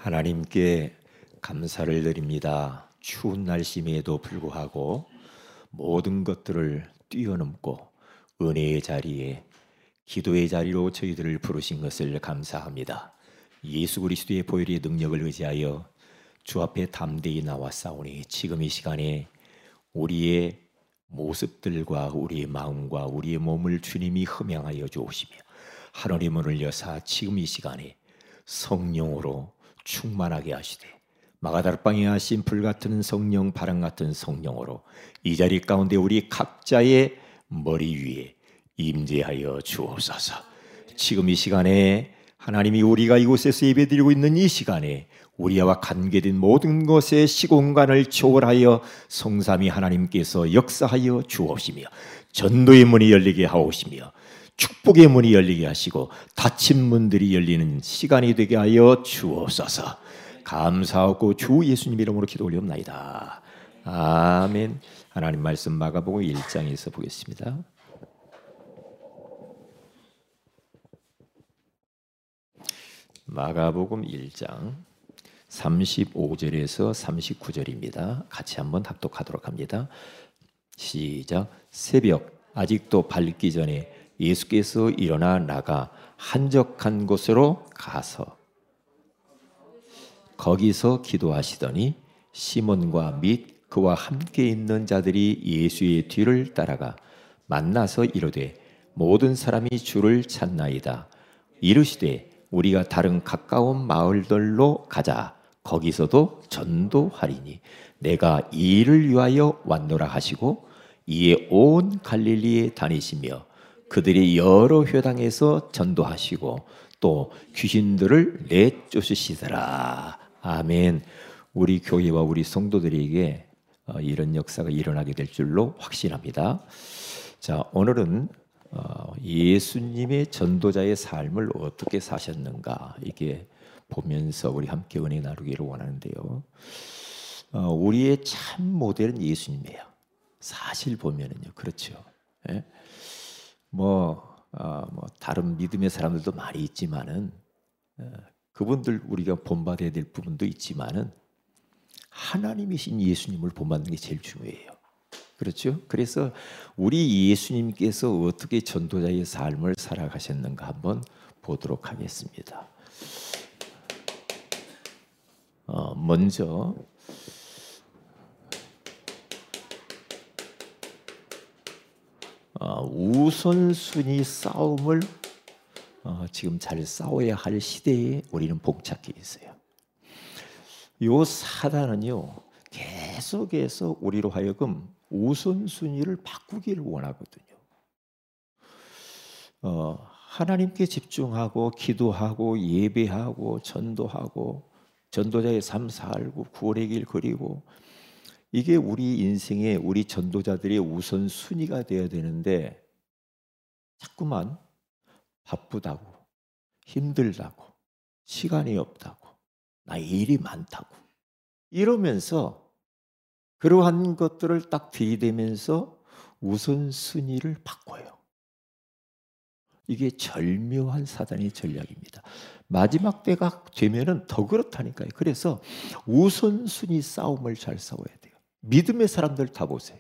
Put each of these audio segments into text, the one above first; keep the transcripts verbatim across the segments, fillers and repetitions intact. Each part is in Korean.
하나님께 감사를 드립니다. 추운 날씨임에도 불구하고 모든 것들을 뛰어넘고 은혜의 자리에, 기도의 자리로 저희들을 부르신 것을 감사합니다. 예수 그리스도의 보혈의 능력을 의지하여 주 앞에 담대히 나와 싸우니 지금 이 시간에 우리의 모습들과 우리의 마음과 우리의 몸을 주님이 흠양하여 주시며 하늘의 여사 지금 이 시간에 성령으로 충만하게 하시되 마가다락방에 하신 불같은 성령, 바람 같은 성령으로 이 자리 가운데 우리 각자의 머리 위에 임재하여 주옵소서. 지금 이 시간에 하나님이 우리가 이곳에서 예배드리고 있는 이 시간에 우리와 관계된 모든 것의 시공간을 초월하여 성삼위 하나님께서 역사하여 주옵시며 전도의 문이 열리게 하옵시며 축복의 문이 열리게 하시고 닫힌 문들이 열리는 시간이 되게 하여 주옵소서. 감사하고 주 예수님 이름으로 기도 올리옵나이다. 아멘. 하나님 말씀 마가복음 일 장에서 보겠습니다. 마가복음 일 장 삼십오 절에서 삼십구 절입니다. 같이 한번 합독하도록 합니다. 시작. 새벽 아직도 밝기 전에 예수께서 일어나 나가 한적한 곳으로 가서 거기서 기도하시더니 시몬과 및 그와 함께 있는 자들이 예수의 뒤를 따라가 만나서 이르되 모든 사람이 주를 찾나이다. 이르시되 우리가 다른 가까운 마을들로 가자. 거기서도 전도하리니 내가 이 일을 위하여 왔노라 하시고 이에 온 갈릴리에 다니시며 그들이 여러 회당에서 전도하시고 또 귀신들을 내쫓으시더라. 아멘. 우리 교회와 우리 성도들에게 이런 역사가 일어나게 될 줄로 확신합니다. 자, 오늘은 예수님의 전도자의 삶을 어떻게 사셨는가 이게 보면서 우리 함께 은혜 나누기를 원하는데요. 우리의 참 모델은 예수님이에요. 사실 보면은요, 그렇죠. 예? 뭐, 어, 뭐 다른 믿음의 사람들도 많이 있지만은 어, 그분들 우리가 본받아야 될 부분도 있지만은 하나님이신 예수님을 본받는 게 제일 중요해요. 그렇죠? 그래서 우리 예수님께서 어떻게 전도자의 삶을 살아가셨는가 한번 보도록 하겠습니다. 어, 먼저 어, 우선순위 싸움을 어, 지금 잘 싸워야 할 시대에 우리는 봉착해 있어요. 요 사단은요 계속해서 우리로 하여금 우선순위를 바꾸기를 원하거든요. 어, 하나님께 집중하고 기도하고 예배하고 전도하고 전도자의 삶 살고 구원의 길 그리고 이게 우리 인생의 우리 전도자들의 우선순위가 되어야 되는데 자꾸만 바쁘다고 힘들다고 시간이 없다고 나 일이 많다고 이러면서 그러한 것들을 딱 들이대면서 우선순위를 바꿔요. 이게 절묘한 사단의 전략입니다. 마지막 때가 되면은 더 그렇다니까요. 그래서 우선순위 싸움을 잘 싸워야 돼요. 믿음의 사람들 다 보세요.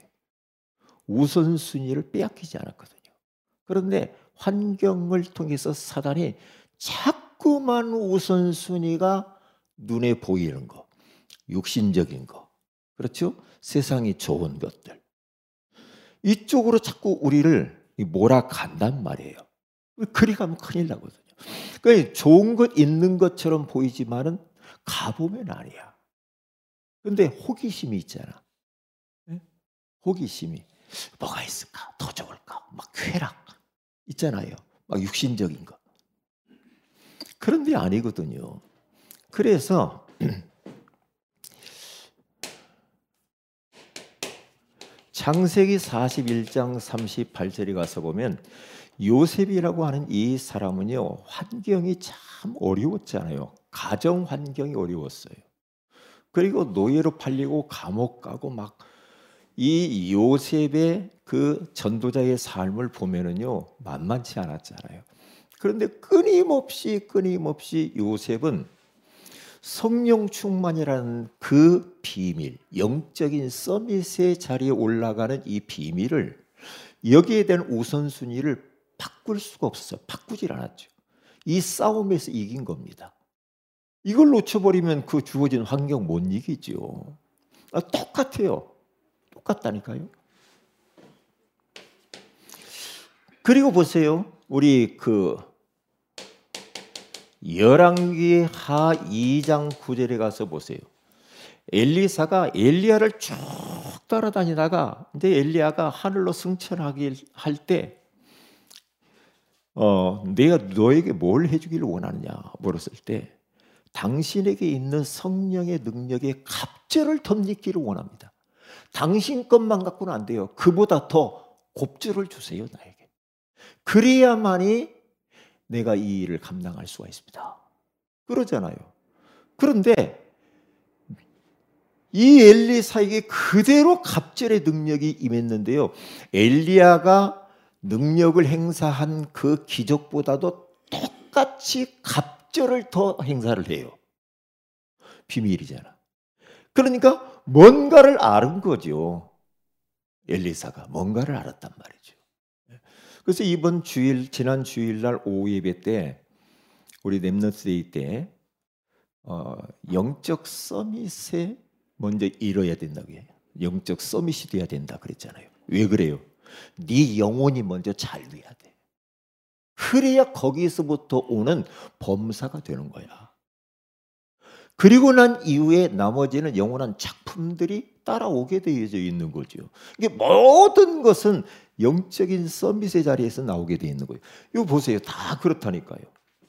우선순위를 빼앗기지 않았거든요. 그런데 환경을 통해서 사단이 자꾸만 우선순위가 눈에 보이는 거, 육신적인 거, 그렇죠? 세상이 좋은 것들 이쪽으로 자꾸 우리를 몰아간단 말이에요. 그리 가면 큰일 나거든요. 그러니까 좋은 것 있는 것처럼 보이지만은 가보면 아니야. 그런데 호기심이 있잖아. 네? 호기심이 뭐가 있을까? 더 좋을까? 막 쾌락 있잖아요. 막 육신적인 거. 그런데 아니거든요. 그래서 창세기 사십일 장 삼십팔 절에 가서 보면 요셉이라고 하는 이 사람은요 환경이 참 어려웠잖아요. 가정 환경이 어려웠어요. 그리고 노예로 팔리고 감옥 가고 막 이 요셉의 그 전도자의 삶을 보면은요 만만치 않았잖아요. 그런데 끊임없이 끊임없이 요셉은 성령 충만이라는 그 비밀, 영적인 서밋의 자리에 올라가는 이 비밀을, 여기에 대한 우선순위를 바꿀 수가 없어요. 바꾸질 않았죠. 이 싸움에서 이긴 겁니다. 이걸 놓쳐버리면 그 주어진 환경 못 이기죠. 아, 똑같아요. 똑같다니까요. 그리고 보세요. 우리 그 열왕기 하 이 장 구 절에 가서 보세요. 엘리사가 엘리야를 쭉 따라다니다가 근데 엘리야가 하늘로 승천하길 할 때 어, 내가 너에게 뭘 해주기를 원하느냐 물었을 때 당신에게 있는 성령의 능력에 갑절을 덧입기를 원합니다. 당신 것만 갖고는 안 돼요. 그보다 더 곱절을 주세요 나에게. 그래야만이 내가 이 일을 감당할 수가 있습니다. 그러잖아요. 그런데 이 엘리사에게 그대로 갑절의 능력이 임했는데요. 엘리야가 능력을 행사한 그 기적보다도 똑같이 갑절을 더 행사를 해요. 비밀이잖아. 그러니까 뭔가를 아는 거죠. 엘리사가 뭔가를 알았단 말이죠. 그래서 이번 주일, 지난 주일날 오후 예배 때 우리 렘넌트 데이 때 어, 영적 서밋에 먼저 이뤄야 된다고 해요. 영적 서밋이 돼야 된다 그랬잖아요. 왜 그래요? 네 영혼이 먼저 잘 돼야 돼. 그래야 거기서부터 오는 범사가 되는 거야. 그리고 난 이후에 나머지는 영원한 작품들이 따라오게 되어져 있는 거죠. 이게 모든 것은 영적인 서밋의 자리에서 나오게 되어 있는 거예요. 이거 보세요. 다 그렇다니까요.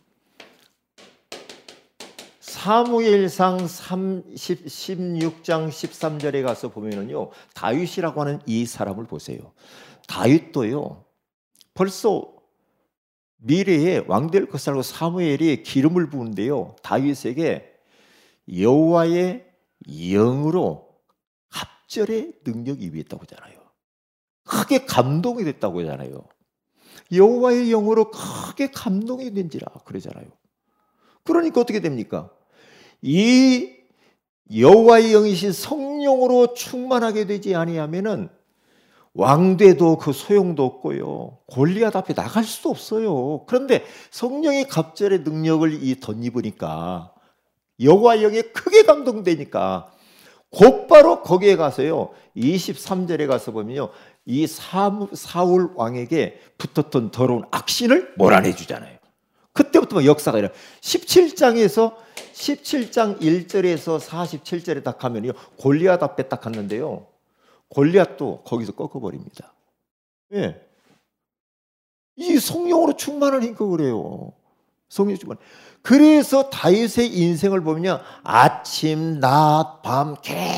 사무엘상 십육 장 십삼 절에 가서 보면은요, 다윗이라고 하는 이 사람을 보세요. 다윗도요, 벌써 미래에 왕 될 것을 알고 사무엘이 기름을 부은데요, 다윗에게 여호와의 영으로 갑절의 능력이 임했다고 하잖아요. 크게 감동이 됐다고 하잖아요. 여호와의 영으로 크게 감동이 된지라 그러잖아요. 그러니까 어떻게 됩니까? 이 여호와의 영이신 성령으로 충만하게 되지 아니하면은 왕돼도 그 소용도 없고요. 골리앗 앞에 나갈 수도 없어요. 그런데 성령의 갑절의 능력을 이 덧입으니까 여호와의 영에 크게 감동되니까 곧바로 거기에 가서요. 이십삼 절에 가서 보면요. 이 사울 왕에게 붙었던 더러운 악신을 몰아내 주잖아요. 그때부터 역사가 일어나요. 십칠 장에서 십칠 장 일 절에서 사십칠 절에 딱 가면요. 골리앗 앞에 딱 갔는데요. 골리앗도 거기서 꺾어버립니다. 예. 이 성령으로 충만하니까 그래요. 성령 충만. 그래서 다윗의 인생을 보면요. 아침, 낮, 밤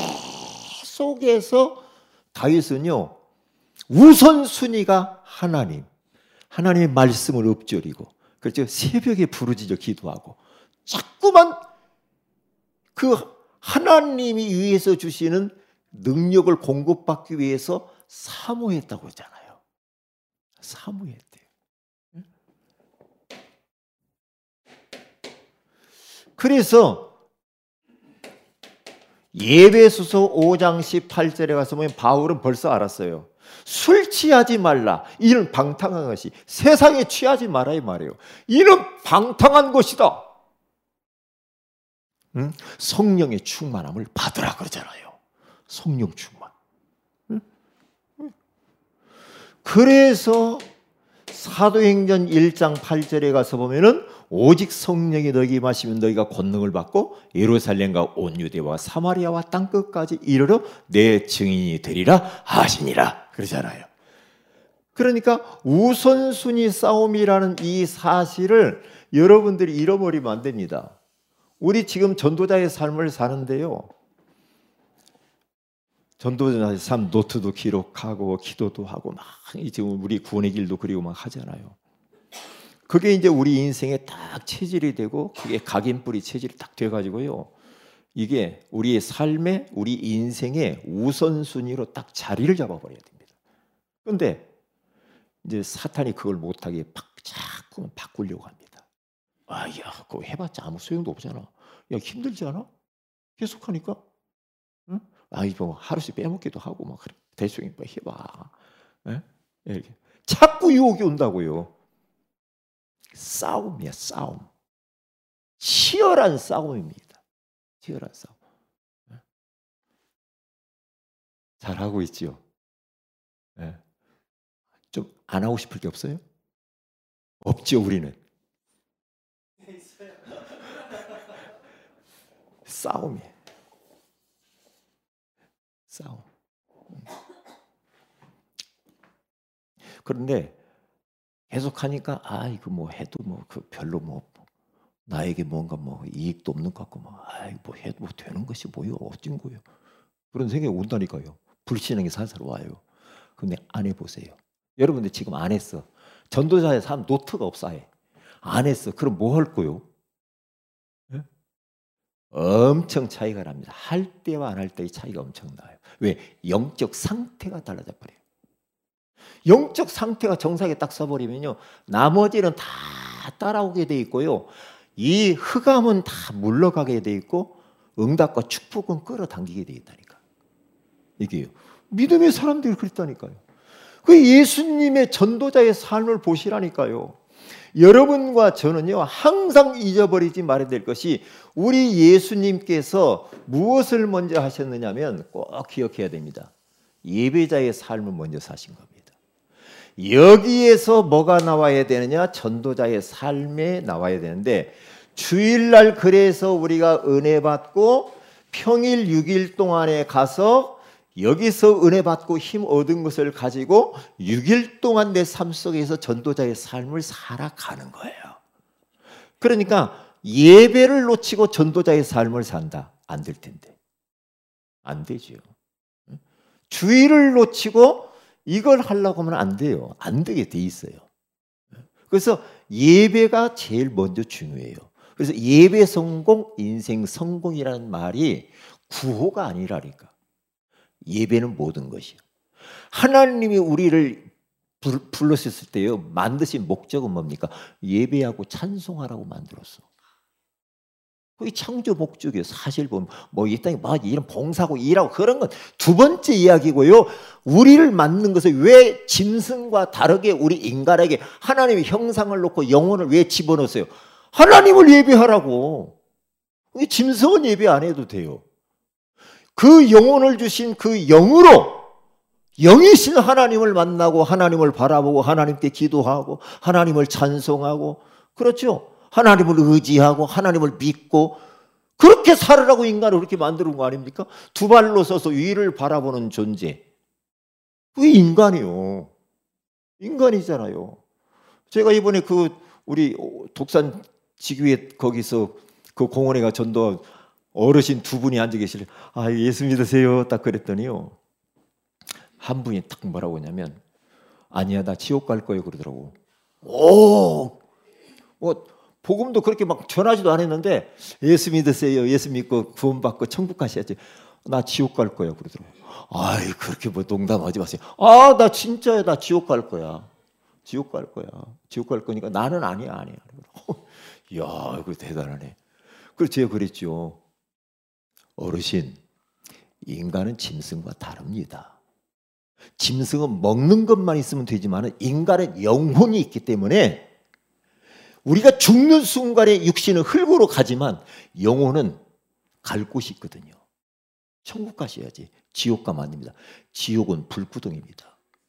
계속해서 다윗은요. 우선순위가 하나님. 하나님의 말씀을 읊조리고 그렇죠. 새벽에 부르짖어 기도하고 자꾸만 그 하나님이 위해서 주시는 능력을 공급받기 위해서 사모했다고 했잖아요. 사모했대요. 그래서 예배소서 오 장 십팔 절에 가서 보면 바울은 벌써 알았어요. 술 취하지 말라. 이는 방탕한 것이 세상에 취하지 마라 이 말이에요. 이는 방탕한 것이다. 응? 성령의 충만함을 받으라 그러잖아요. 성령 충만. 응? 그래서 사도행전 일 장 팔 절에 가서 보면은 오직 성령이 너에게 임하시면 너희가 권능을 받고 예루살렘과 온 유대와 사마리아와 땅끝까지 이르러 내 증인이 되리라 하시니라 그러잖아요. 그러니까 우선순위 싸움이라는 이 사실을 여러분들이 잃어버리면 안 됩니다. 우리 지금 전도자의 삶을 사는데요. 전도자의 삶 노트도 기록하고 기도도 하고 막 지금 우리 구원의 길도 그리고 막 하잖아요. 그게 이제 우리 인생에 딱 체질이 되고 그게 각인뿌리 체질이 딱 돼가지고요. 이게 우리의 삶에 우리 인생의 우선순위로 딱 자리를 잡아버려야 됩니다. 그런데 이제 사탄이 그걸 못하게 자꾸 바꾸려고 합니다. 아, 야, 그거 해봤자 아무 소용도 없잖아. 야, 힘들지 않아? 계속하니까? 응? 아, 이거 하루씩 빼먹기도 하고 막 그래. 대충 뭐 해봐. 예? 이렇게 자꾸 유혹이 온다고요. 싸움이야, 싸움. 치열한 싸움입니다. 치열한 싸움. 잘하고 있지요. 예. 좀 안 하고 싶을 게 없어요? 없죠, 우리는. 싸움이에요. 싸움. 그런데 계속 하니까 아 이거 뭐 해도 뭐 그 별로 뭐 나에게 뭔가 뭐 이익도 없는 것 같고 뭐 아이 뭐 해도 뭐 되는 것이 뭐요 어찐 거요 그런 생각이 온다니까요. 불신앙이 살살 와요. 근데 안 해보세요. 여러분들 지금 안 했어. 전도자의 삶 노트가 없어. 아예 안 했어. 그럼 뭐 할 거요? 네? 엄청 차이가 납니다. 할 때와 안 할 때의 차이가 엄청 나요. 왜? 영적 상태가 달라져 버려요. 영적 상태가 정상에 딱 서버리면요, 나머지는 다 따라오게 돼 있고요, 이 흑암은 다 물러가게 돼 있고 응답과 축복은 끌어당기게 돼 있다니까. 이게요. 믿음의 사람들이 그랬다니까요. 그 예수님의 전도자의 삶을 보시라니까요. 여러분과 저는요, 항상 잊어버리지 말아야 될 것이 우리 예수님께서 무엇을 먼저 하셨느냐면 꼭 기억해야 됩니다. 예배자의 삶을 먼저 사신 겁니다. 여기에서 뭐가 나와야 되느냐? 전도자의 삶에 나와야 되는데, 주일날 그래서 우리가 은혜 받고 평일 육 일 동안에 가서 여기서 은혜 받고 힘 얻은 것을 가지고 육 일 동안 내 삶 속에서 전도자의 삶을 살아가는 거예요. 그러니까 예배를 놓치고 전도자의 삶을 산다? 안 될 텐데. 안 되죠. 주일을 놓치고 이걸 하려고 하면 안 돼요. 안 되게 돼 있어요. 그래서 예배가 제일 먼저 중요해요. 그래서 예배 성공, 인생 성공이라는 말이 구호가 아니라니까. 예배는 모든 것이요. 하나님이 우리를 불렀을 때요, 만드신 목적은 뭡니까? 예배하고 찬송하라고 만들었어. 그게 창조 목적이에요. 사실 보면 뭐 이 땅에 막 이런 봉사하고 일하고 그런 건 두 번째 이야기고요. 우리를 만든 것을 왜 짐승과 다르게 우리 인간에게 하나님의 형상을 놓고 영혼을 왜 집어넣었어요? 하나님을 예배하라고. 짐승은 예배 안 해도 돼요. 그 영혼을 주신 그 영으로 영이신 하나님을 만나고 하나님을 바라보고 하나님께 기도하고 하나님을 찬송하고, 그렇죠? 하나님을 의지하고 하나님을 믿고 그렇게 살으라고 인간을 그렇게 만드는 거 아닙니까? 두 발로 서서 위를 바라보는 존재. 그게 인간이요. 인간이잖아요. 제가 이번에 그 우리 독산 지교회 거기서 그 공원에 가 전도 어르신 두 분이 앉아 계시래. 아, 예수 믿으세요. 딱 그랬더니요, 한 분이 딱 뭐라고 하냐면, 아니야, 나 지옥 갈 거예요. 그러더라고. 오, 뭐 복음도 그렇게 막 전하지도 않았는데 예수 믿으세요. 예수 믿고 구원받고 천국 가셔야지. 나 지옥 갈 거예요. 그러더라고. 아이, 그렇게 뭐 농담하지 마세요. 아, 나 진짜야. 나 지옥 갈 거야. 지옥 갈 거야. 지옥 갈 거니까 나는 아니야, 아니야. 이야, 이거 대단하네. 그래서 제가 그랬죠. 어르신, 인간은 짐승과 다릅니다. 짐승은 먹는 것만 있으면 되지만 인간은 영혼이 있기 때문에 우리가 죽는 순간에 육신은 흙으로 가지만 영혼은 갈 곳이 있거든요. 천국 가셔야지. 지옥 가면 안 됩니다. 지옥은 불구덩입니다.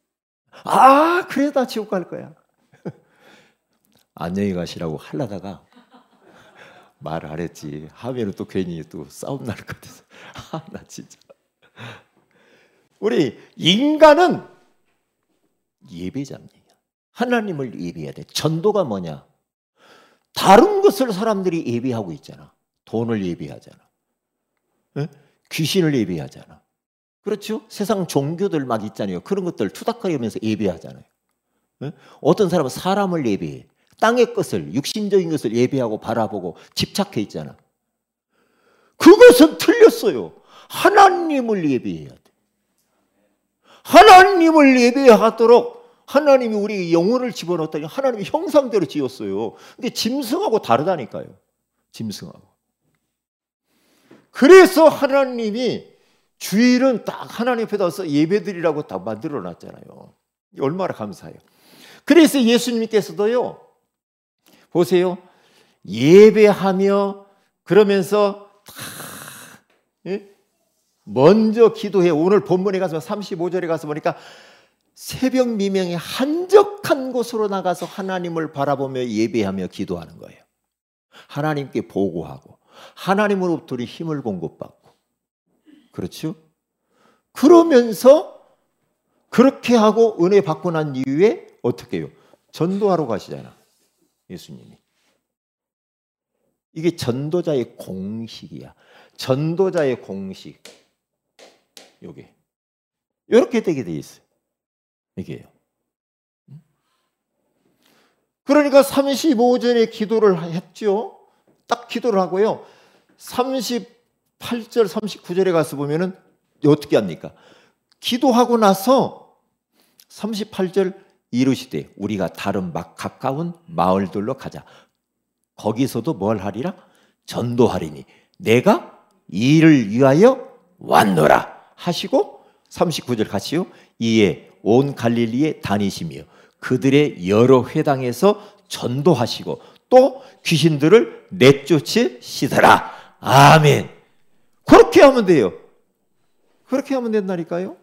아, 그래, 나 지옥 갈 거야. 안녕히 가시라고 하려다가 말 안 했지. 하면은 또 괜히 또 싸움 날 것 같아서. 아, 나 진짜. 우리 인간은 예배자입니다. 하나님을 예배해야 돼. 전도가 뭐냐? 다른 것을 사람들이 예배하고 있잖아. 돈을 예배하잖아. 에? 귀신을 예배하잖아. 그렇죠? 세상 종교들 막 있잖아요. 그런 것들 투닥거리면서 예배하잖아요. 에? 어떤 사람은 사람을 예배해. 땅의 것을, 육신적인 것을 예배하고 바라보고 집착해 있잖아. 그것은 틀렸어요. 하나님을 예배해야 돼. 하나님을 예배하도록 하나님이 우리 영혼을 집어넣었다니 하나님의 형상대로 지었어요. 근데 짐승하고 다르다니까요. 짐승하고. 그래서 하나님이 주일은 딱 하나님 앞에 나와서 예배드리라고 다 만들어 놨잖아요. 얼마나 감사해요. 그래서 예수님께서도요, 보세요. 예배하며 그러면서 다, 예? 먼저 기도해. 오늘 본문에 가서 삼십오 절에 가서 보니까 새벽 미명에 한적한 곳으로 나가서 하나님을 바라보며 예배하며 기도하는 거예요. 하나님께 보고하고 하나님으로부터 힘을 공급받고. 그렇죠? 그러면서 그렇게 하고 은혜 받고 난 이후에 어떻게 해요? 전도하러 가시잖아, 예수님이. 이게 전도자의 공식이야. 전도자의 공식. 요게. 이렇게 되게 돼 있어요. 이게요. 그러니까 삼십오 절에 기도를 했죠. 딱 기도를 하고요. 삼십팔 절, 삼십구 절에 가서 보면은 어떻게 합니까? 기도하고 나서 삼십팔 절 이르시되 우리가 다른 막 가까운 마을들로 가자. 거기서도 뭘 하리라? 전도하리니 내가 이를 위하여 왔노라 하시고 삼십구 절 같이요. 이에 온 갈릴리에 다니시며 그들의 여러 회당에서 전도하시고 또 귀신들을 내쫓으시더라. 아멘. 그렇게 하면 돼요. 그렇게 하면 된다니까요.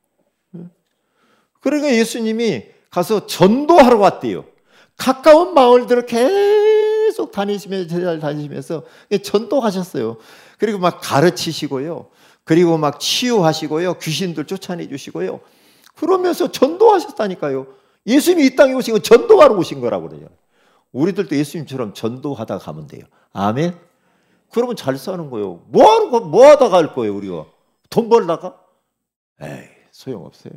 그러니까 예수님이 가서 전도하러 왔대요. 가까운 마을들을 계속 다니시면서 제자를 다니시면서 전도하셨어요. 그리고 막 가르치시고요. 그리고 막 치유하시고요. 귀신들 쫓아내 주시고요. 그러면서 전도하셨다니까요. 예수님이 이 땅에 오신 건 전도하러 오신 거라고 그래요. 우리들도 예수님처럼 전도하다 가면 돼요. 아멘. 그러면 잘 사는 거예요. 뭐 하러, 뭐 하다가 할 거예요, 우리가? 돈 벌다가? 에이, 소용없어요.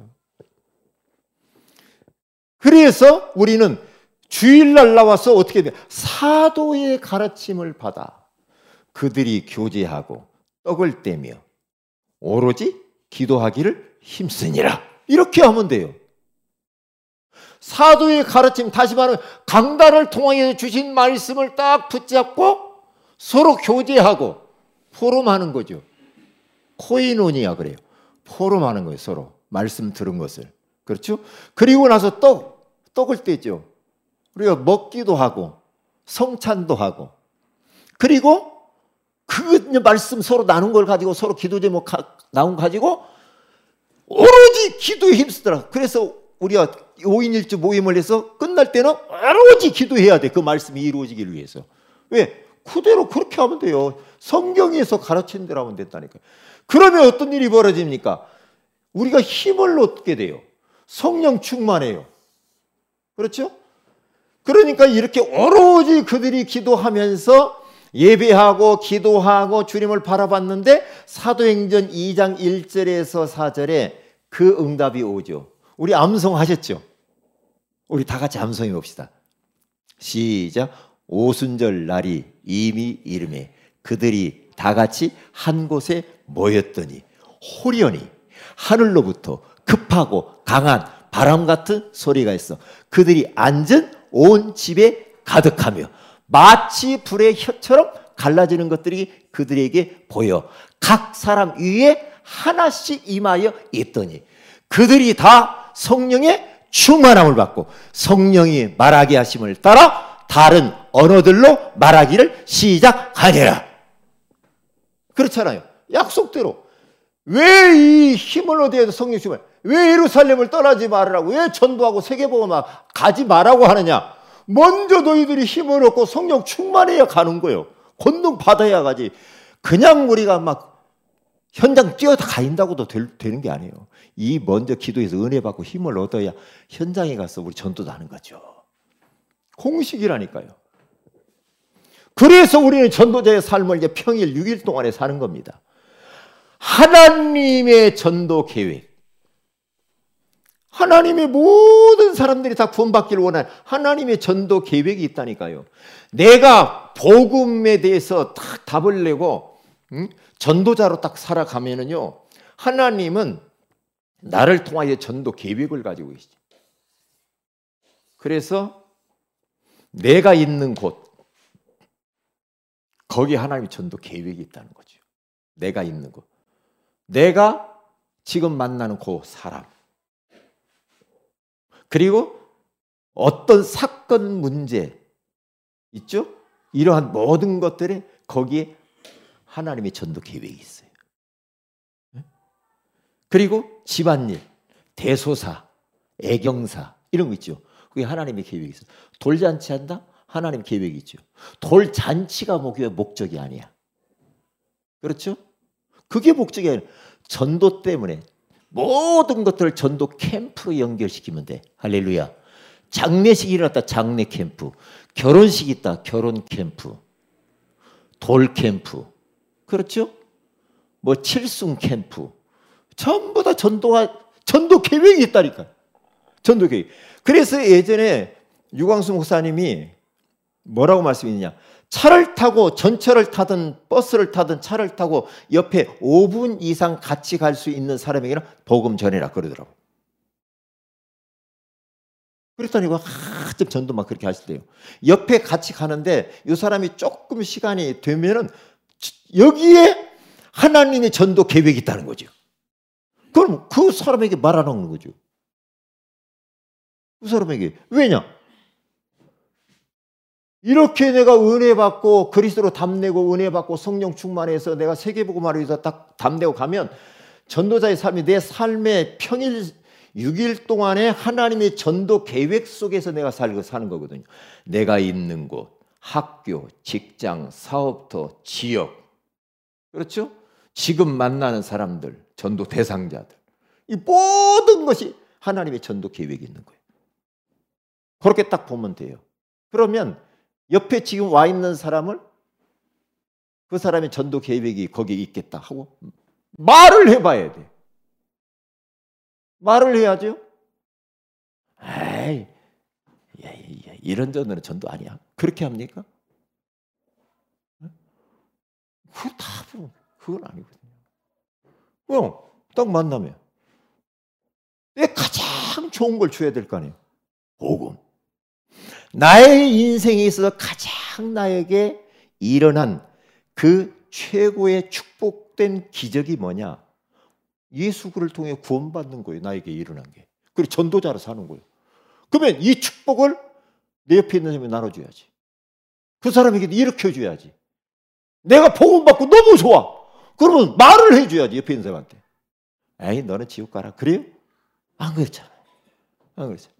그래서 우리는 주일날 나와서 어떻게 돼요? 사도의 가르침을 받아 그들이 교제하고 떡을 떼며 오로지 기도하기를 힘쓰니라. 이렇게 하면 돼요. 사도의 가르침, 다시 말하면 강단을 통하여 주신 말씀을 딱 붙잡고 서로 교제하고 포럼하는 거죠. 코이노니아 그래요. 포럼하는 거예요. 서로 말씀 들은 것을. 그렇죠? 그리고 나서 떡, 떡을 떼죠. 우리가 먹기도 하고 성찬도 하고 그리고 그 말씀 서로 나눈 걸 가지고 서로 기도 제목 나온 거 가지고 오로지 기도에 힘쓰더라. 그래서 우리가 오 인 일 주 모임을 해서 끝날 때는 오로지 기도해야 돼. 그 말씀이 이루어지기를 위해서. 왜? 그대로 그렇게 하면 돼요. 성경에서 가르친 대로 하면 됐다니까요. 그러면 어떤 일이 벌어집니까? 우리가 힘을 얻게 돼요. 성령 충만해요. 그렇죠? 그러니까 이렇게 오로지 그들이 기도하면서 예배하고 기도하고 주님을 바라봤는데 사도행전 이 장 일 절에서 사 절에 그 응답이 오죠. 우리 암송하셨죠? 우리 다 같이 암송해 봅시다. 시작. 오순절 날이 이미 이름에 그들이 다 같이 한 곳에 모였더니 호련히 하늘로부터 급하고 강한 바람 같은 소리가 있어 그들이 앉은 온 집에 가득하며 마치 불의 혀처럼 갈라지는 것들이 그들에게 보여 각 사람 위에 하나씩 임하여 있더니 그들이 다 성령의 충만함을 받고 성령이 말하게 하심을 따라 다른 언어들로 말하기를 시작하니라. 그렇잖아요. 약속대로. 왜 이 힘을 얻어야 돼? 성령 충만. 왜 예루살렘을 떠나지 말으라고? 왜 전도하고 세계복음을 가지 말라고 하느냐? 먼저 너희들이 힘을 얻고 성령 충만해야 가는 거예요. 권능 받아야 가지. 그냥 우리가 막 현장 뛰어다닌다고도 되는 게 아니에요. 이 먼저 기도해서 은혜 받고 힘을 얻어야 현장에 가서 우리 전도도 하는 거죠. 공식이라니까요. 그래서 우리는 전도자의 삶을 이제 평일 육 일 동안에 사는 겁니다. 하나님의 전도 계획. 하나님의 모든 사람들이 다 구원받기를 원하는 하나님의 전도 계획이 있다니까요. 내가 복음에 대해서 딱 답을 내고 응? 전도자로 딱 살아가면은요, 하나님은 나를 통하여 전도 계획을 가지고 계시죠. 그래서 내가 있는 곳, 거기에 하나님의 전도 계획이 있다는 거죠. 내가 있는 곳. 내가 지금 만나는 그 사람. 그리고 어떤 사건 문제 있죠? 이러한 모든 것들이 거기에 하나님의 전도 계획이 있어요. 그리고 집안일, 대소사, 애경사 이런 거 있죠. 그게 하나님의 계획이 있어요. 돌잔치 한다? 하나님 계획이 있죠. 돌잔치가 목적이 아니야. 그렇죠? 그게 목적이 아니라 전도 때문에 모든 것들을 전도 캠프로 연결시키면 돼. 할렐루야. 장례식이 일어났다. 장례 캠프. 결혼식이 있다. 결혼 캠프. 돌 캠프. 그렇죠? 뭐 칠순 캠프. 전부 다 전도가 전도 계획이 있다니까. 전도 계획. 그래서 예전에 유광수 목사님이 뭐라고 말씀했냐? 차를 타고 전철을 타든 버스를 타든 차를 타고 옆에 오 분 이상 같이 갈 수 있는 사람에게는 복음 전해라 그러더라고. 그랬더니 한참 전도 막 그렇게 하시대요. 옆에 같이 가는데 이 사람이 조금 시간이 되면은 여기에 하나님의 전도 계획이 있다는 거죠. 그럼 그 사람에게 말하는 거죠. 그 사람에게. 왜냐? 이렇게 내가 은혜 받고 그리스도로 담내고 은혜 받고 성령 충만해서 내가 세계복음화를 위해서 딱 담내고 가면 전도자의 삶이 내 삶의 평일 육 일 동안에 하나님의 전도 계획 속에서 내가 살고 사는 거거든요. 내가 있는 곳, 학교, 직장, 사업터, 지역, 그렇죠? 지금 만나는 사람들, 전도 대상자들, 이 모든 것이 하나님의 전도 계획이 있는 거예요. 그렇게 딱 보면 돼요. 그러면 옆에 지금 와 있는 사람을 그 사람의 전도 계획이 거기에 있겠다 하고 말을 해봐야 돼. 말을 해야죠. 에이, 야, 야, 이런 전도는 전도 아니야. 그렇게 합니까? 그거 다 그건 아니거든요. 그럼 딱 만나면 내 가장 좋은 걸 줘야 될 거 아니에요. 복음. 나의 인생에 있어서 가장 나에게 일어난 그 최고의 축복된 기적이 뭐냐? 예수를 통해 구원받는 거예요. 나에게 일어난 게. 그리고 전도자로 사는 거예요. 그러면 이 축복을 내 옆에 있는 사람이 나눠줘야지. 그 사람에게도 일으켜줘야지. 내가 복음 받고 너무 좋아. 그러면 말을 해줘야지. 옆에 있는 사람한테. 에이 너는 지옥 가라. 그래요? 안 그렇잖아요. 안 그렇잖아요.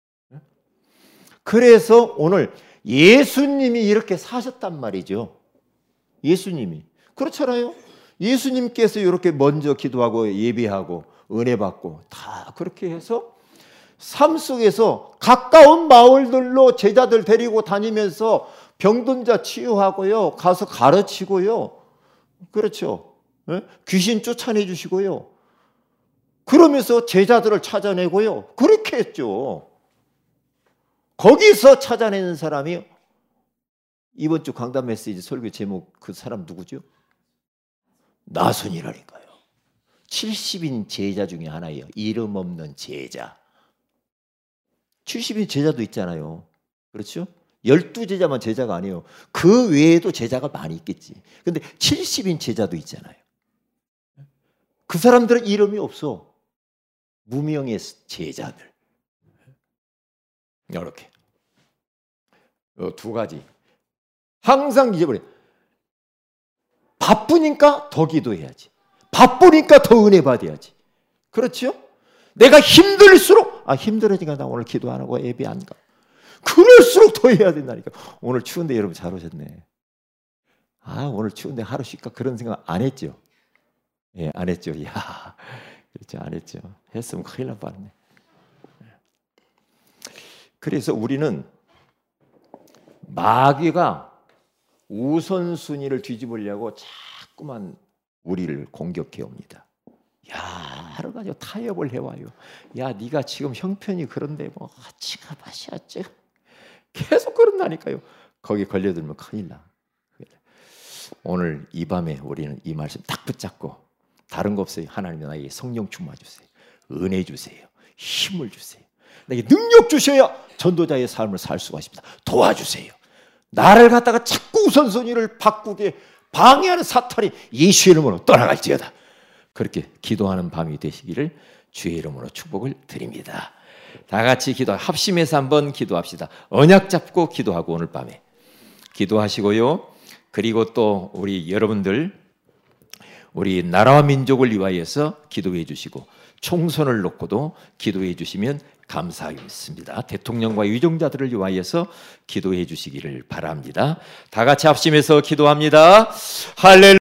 그래서 오늘 예수님이 이렇게 사셨단 말이죠. 예수님이. 그렇잖아요. 예수님께서 이렇게 먼저 기도하고 예배하고 은혜 받고 다 그렇게 해서 삶 속에서 가까운 마을들로 제자들 데리고 다니면서 병든 자 치유하고요. 가서 가르치고요. 그렇죠. 귀신 쫓아내 주시고요. 그러면서 제자들을 찾아내고요. 그렇게 했죠. 거기서 찾아내는 사람이 이번 주 강단 메시지 설교 제목 그 사람 누구죠? 나손이라니까요. 칠십 인 제자 중에 하나예요. 이름 없는 제자. 칠십 인 제자도 있잖아요. 그렇죠? 열두 제자만 제자가 아니에요. 그 외에도 제자가 많이 있겠지. 근데 칠십 인 제자도 있잖아요. 그 사람들은 이름이 없어. 무명의 제자들. 이렇게. 두 가지. 항상 잊어버려. 바쁘니까 더 기도해야지. 바쁘니까 더 은혜 받아야지. 그렇죠? 내가 힘들수록 아 힘들으니까 나 오늘 기도 안 하고 예배 안 가. 그럴수록 더 해야 된다니까. 오늘 추운데 여러분 잘 오셨네. 아 오늘 추운데 하루 쉴까 그런 생각 안 했죠? 예, 안 했죠. 야, 그렇죠, 안 했죠. 했으면 큰일 날 뻔했네. 그래서 우리는 마귀가 우선순위를 뒤집으려고 자꾸만 우리를 공격해 옵니다. 야, 여러 가지 타협을 해와요. 야, 네가 지금 형편이 그런데 뭐 지가 마셔야지. 계속 그런다니까요. 거기 걸려들면 큰일 나. 오늘 이 밤에 우리는 이 말씀 딱 붙잡고 다른 거 없어요. 하나님 나에게 성령 충만 주세요. 은혜 주세요. 힘을 주세요. 나에게 능력 주셔야 전도자의 삶을 살 수가 있습니다. 도와주세요. 나를 갖다가 자꾸 우선순위를 바꾸게 방해하는 사탄이 예수의 이름으로 떠나갈지어다. 그렇게 기도하는 밤이 되시기를 주의 이름으로 축복을 드립니다. 다 같이 기도, 합심해서 한번 기도합시다. 언약 잡고 기도하고 오늘 밤에 기도하시고요. 그리고 또 우리 여러분들 우리 나라와 민족을 위하여서 기도해 주시고 총선을 놓고도 기도해 주시면 감사하겠습니다. 대통령과 유정자들을 위하여서 기도해 주시기를 바랍니다. 다 같이 합심해서 기도합니다. 할렐루야.